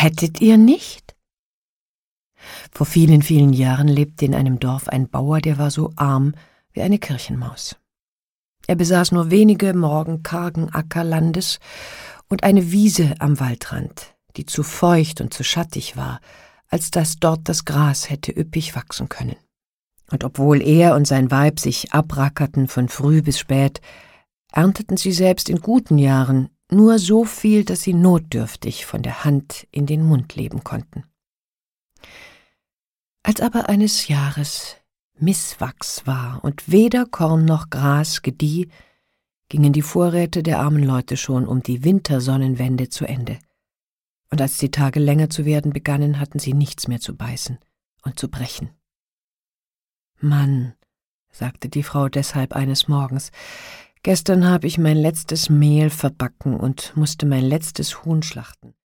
Hättet ihr nicht? Vor vielen, vielen Jahren lebte in einem Dorf ein Bauer, der war so arm wie eine Kirchenmaus. Er besaß nur wenige Morgen kargen Ackerlandes und eine Wiese am Waldrand, die zu feucht und zu schattig war, als dass dort das Gras hätte üppig wachsen können. Und obwohl er und sein Weib sich abrackerten von früh bis spät, ernteten sie selbst in guten Jahren nur so viel, dass sie notdürftig von der Hand in den Mund leben konnten. Als aber eines Jahres Misswachs war und weder Korn noch Gras gedieh, gingen die Vorräte der armen Leute schon um die Wintersonnenwende zu Ende. Und als die Tage länger zu werden begannen, hatten sie nichts mehr zu beißen und zu brechen. »Mann«, sagte die Frau deshalb eines Morgens, »gestern habe ich mein letztes Mehl verbacken und musste mein letztes Huhn schlachten.